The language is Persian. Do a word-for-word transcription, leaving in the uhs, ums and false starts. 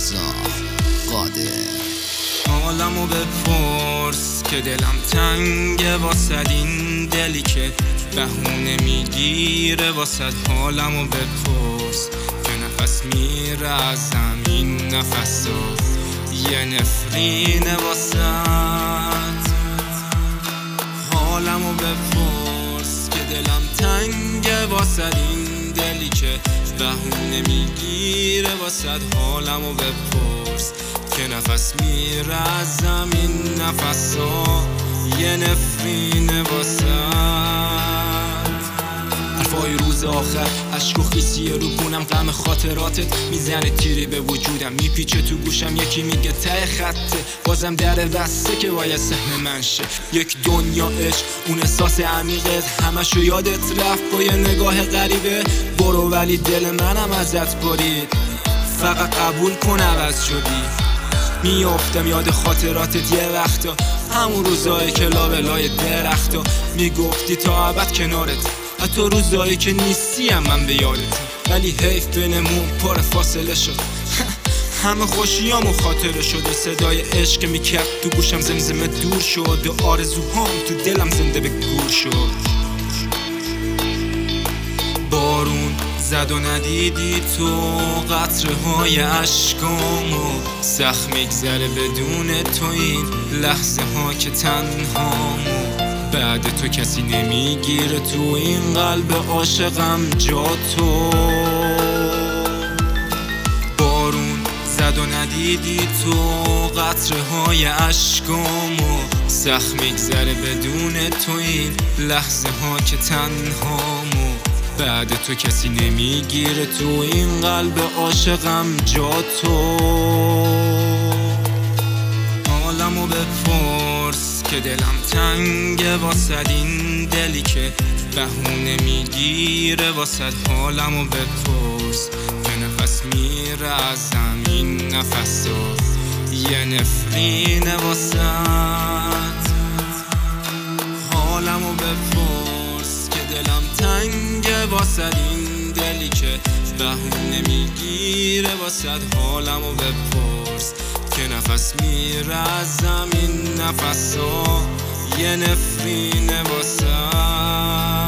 رضا قادر. حالمو بپرس که دلم تنگه واسد این دلی که بهونه میگیره واسد. حالمو بپرس که نفس میره از زمین نفسا یه نفرینه واسد. حالمو بپرس که دلم تنگه واسد این دلی که بهونه میگیره واسد. حالمو بپرس که نفس میره از زمین نفسا یه نفرینه واسد. حرفای روز آخر عشق و خیسیه رو گونم، غم خاطراتت میزنه تیری به وجودم، میپیچه تو گوشم یکی میگه ته خطه، بازم در بسته که باید سهم من شه. یک دنیا عشق اون احساس عمیقت همشو یادت رفت با یه نگاه غریبه. برو ولی دل منم ازت برید، فقط قبول کن عوض شدی. میافتم یاد خاطراتت یه وقتا، همون روزایی که لابلای درختا میگفتی تا ابد کنارت، حتی روزایی که نیستی هم من به یادت. ولی حیف بینمون پر فاصله شد، همه خوشیامو خاطره شد. صدای عشق که میکرد تو گوشم زمزمه دور شد و آرزوهام تو دلم زنده به گور شد. بارون زد و ندیدی تو قطره های عشقامو، سخت میگذره بدون تو این لحظه ها که تنهامو. بعد تو کسی نمیگیره تو این قلب عاشقم جا تو. بارون زد و ندیدی تو قطره های عشقامو، سخت میگذره بدون تو این لحظه ها که تنهامو. بعد تو کسی نمیگیره تو این قلب عاشقم جا تو. حالمو بپرس که دلم تنگه واسد این دلی که بهونه میگیره واسد. حالمو بپرس که نفس میره از زمین نفسا یه نفرینه واسد. حالمو بپرس که دلم تنگه واسد این دلی که بهونه میگیره واسد. حالمو بپرس که نفس میره از زمین نفسا یه نفرینه واسد.